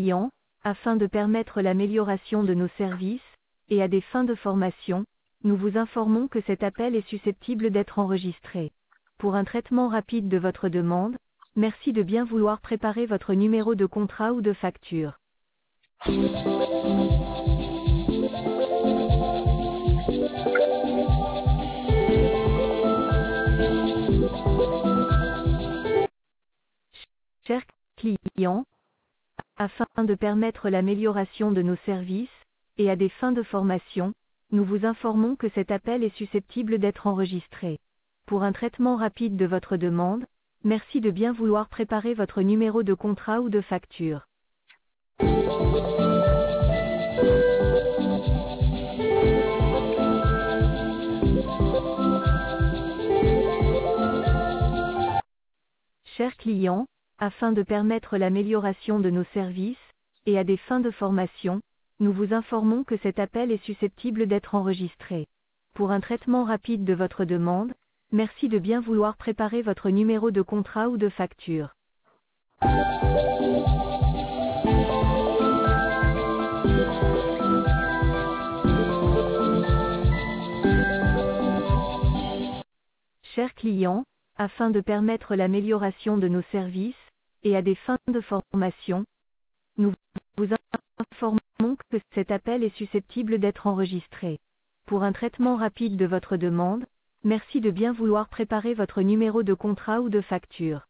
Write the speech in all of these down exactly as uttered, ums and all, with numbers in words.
client, afin de permettre l'amélioration de nos services, et à des fins de formation, nous vous informons que cet appel est susceptible d'être enregistré. Pour un traitement rapide de votre demande, merci de bien vouloir préparer votre numéro de contrat ou de facture. Chers clients, afin de permettre l'amélioration de nos services, et à des fins de formation, nous vous informons que cet appel est susceptible d'être enregistré. Pour un traitement rapide de votre demande, merci de bien vouloir préparer votre numéro de contrat ou de facture. Chers clients, afin de permettre l'amélioration de nos services, et à des fins de formation, nous vous informons que cet appel est susceptible d'être enregistré. Pour un traitement rapide de votre demande, merci de bien vouloir préparer votre numéro de contrat ou de facture. Chers clients, afin de permettre l'amélioration de nos services, et à des fins de formation, nous vous informons que cet appel est susceptible d'être enregistré. Pour un traitement rapide de votre demande, merci de bien vouloir préparer votre numéro de contrat ou de facture.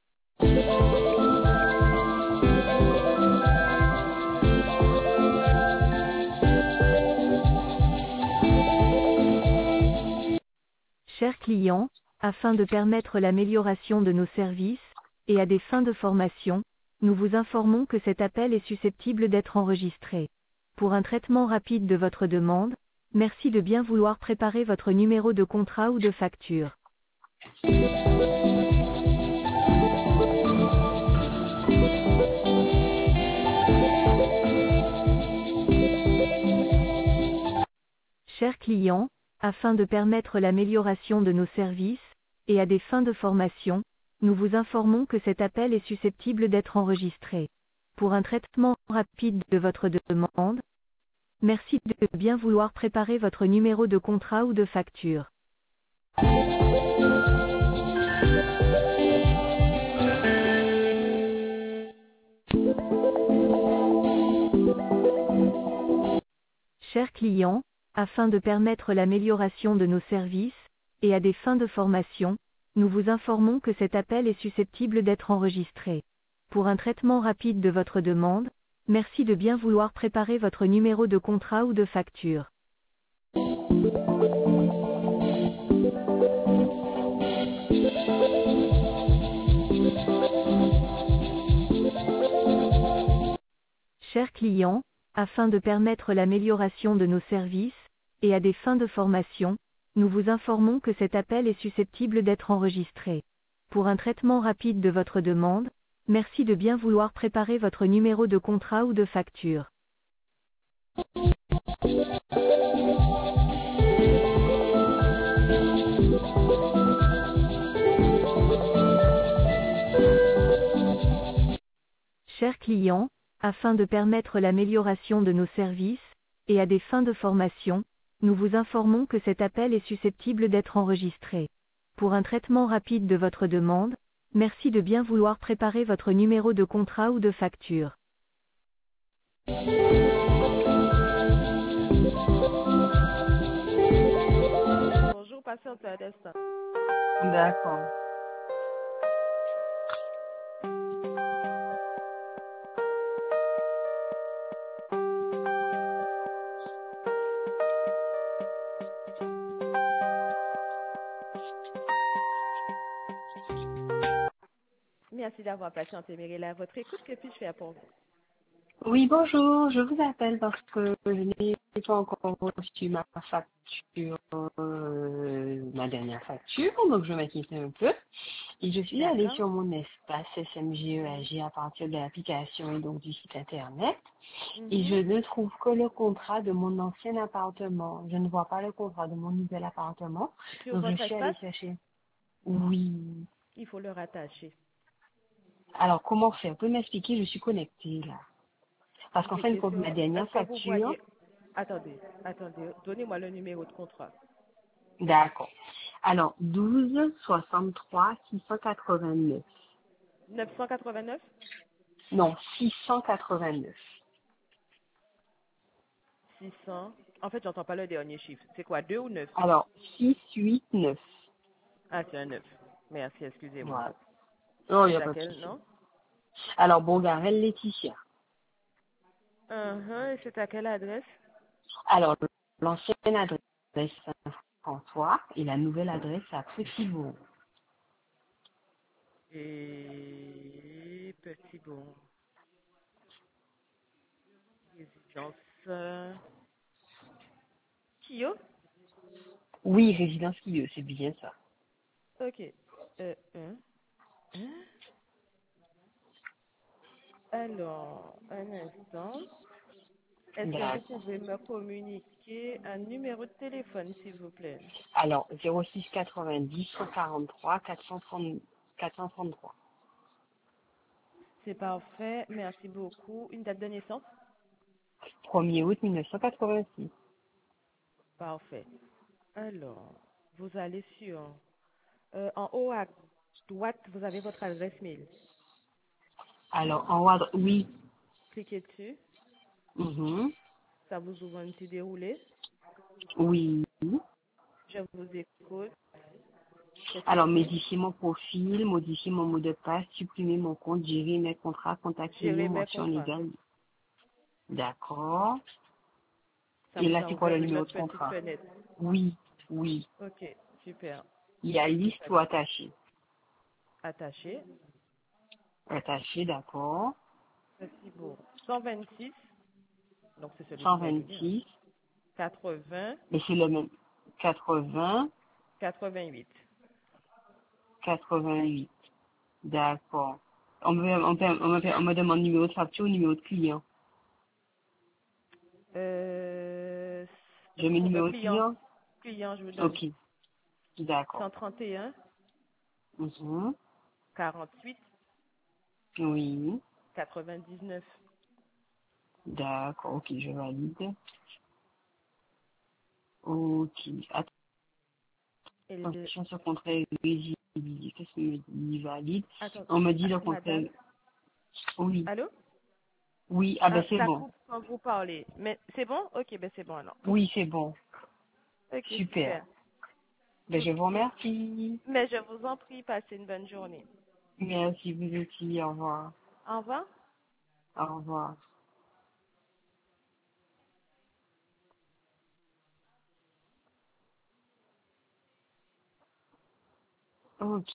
Chers clients, afin de permettre l'amélioration de nos services, et à des fins de formation, nous vous informons que cet appel est susceptible d'être enregistré. Pour un traitement rapide de votre demande, merci de bien vouloir préparer votre numéro de contrat ou de facture. Chers clients, afin de permettre l'amélioration de nos services, et à des fins de formation, nous vous informons que cet appel est susceptible d'être enregistré. Pour un traitement rapide de votre demande, merci de bien vouloir préparer votre numéro de contrat ou de facture. Chers clients, afin de permettre l'amélioration de nos services, et à des fins de formation, nous vous informons que cet appel est susceptible d'être enregistré. Pour un traitement rapide de votre demande, merci de bien vouloir préparer votre numéro de contrat ou de facture. Chers clients, afin de permettre l'amélioration de nos services, et à des fins de formation, nous vous informons que cet appel est susceptible d'être enregistré. Pour un traitement rapide de votre demande, merci de bien vouloir préparer votre numéro de contrat ou de facture. Chers clients, afin de permettre l'amélioration de nos services, et à des fins de formation, nous vous informons que cet appel est susceptible d'être enregistré. Pour un traitement rapide de votre demande, merci de bien vouloir préparer votre numéro de contrat ou de facture. Bonjour, patiente un instant. D'accord. Merci d'avoir patienté, Mirella. Votre écoute, que puis-je faire pour vous? Oui, bonjour. Je vous appelle parce que je n'ai pas encore reçu ma facture, euh, ma dernière facture, donc je m'inquiète un peu. Et je suis allée D'accord. sur mon espace S M G E A G à partir de l'application et donc du site internet. Et je ne trouve que le contrat de mon ancien appartement. Je ne vois pas le contrat de mon nouvel appartement. Sur Donc je votre suis allée espace, chercher. Oui. il faut le rattacher. Alors comment faire? Vous pouvez m'expliquer? Je suis connectée là. Parce qu'en J'ai fin de compte, question. ma dernière Est-ce que vous facture, voyez... Attendez, attendez. Donnez-moi le numéro de contrat. d'accord. Alors, douze soixante-trois six cent quatre-vingt-neuf. neuf cent quatre-vingt-neuf Non, six cent quatre-vingt-neuf. six cents. En fait, j'entends pas le dernier chiffre. C'est quoi, deux ou neuf? Alors, six huit neuf. Ah, c'est un neuf. Merci, excusez-moi. Voilà. Non, il n'y C'est a à pas de quel, souci. non? Alors, Bongarel Laetitia. Uh-huh, et c'est à quelle adresse? Alors, l'ancienne adresse c'est Saint-François et la nouvelle adresse à Petit-Bourg. Et petit bon. Résidence. Euh... Kyo? Oui, résidence Quilleux, c'est bien ça. Ok. Euh, hein? Hein? Alors, un instant. Est-ce que vous D'accord. pouvez me communiquer un numéro de téléphone, s'il vous plaît? Alors, zéro six quatre-vingt-dix cent quarante-trois quatre cent trente quatre cent trente-trois. C'est parfait. Merci beaucoup. Une date de naissance? premier août mille neuf cent quatre-vingt-six. Parfait. Alors, vous allez sur... euh, en haut à droite, vous avez votre adresse mail. Alors, en haut, à dro- oui. Cliquez dessus. Mhm. Ça vous ouvre un petit déroulé. Oui. Je vous écoute. Qu'est-ce qu'il Alors, dit? modifier mon profil, modifier mon mot de passe, supprimer mon compte, gérer mes contrats, contactez-nous, Gérer mes mention contrats. légale. D'accord. Ça Et vous là, a c'est quoi le ouvert une numéro autre de petite contrat? fenêtre. Oui, oui. Ok, super. Il y a C'est liste ça. ou attaché? Attaché. Attaché, d'accord. Petit bourg. cent vingt-six. Donc c'est celui qui cent va venir. vingt-six. quatre-vingts. Et c'est le même. quatre-vingts, quatre-vingt-huit. quatre-vingt-huit. D'accord. On me, on, me, on, me, on me demande numéro de facture ou numéro de client. Euh, Je mets pour le numéro de client. client? Client, je vous donne Ok. D'accord. cent trente et un. Mhm. quarante-huit. Oui. quatre-vingt-dix-neuf. D'accord. Ok, je valide. Ok. Et le... Attention, ce contrat est résidu. Qu'est-ce qu'il me dit? Valide. Attends, On me dit ah, le contrat. madame. Oui. Allô? Oui. Ah ben Ah, c'est ça bon. coupe quand vous parlez. Mais c'est bon? Ok, ben c'est bon alors. Oui, c'est bon. Ok, Super. super. Ben, je vous remercie. Mais je vous en prie, passez une bonne journée. Merci vous aussi. Au revoir. Au revoir. Au revoir. Ok.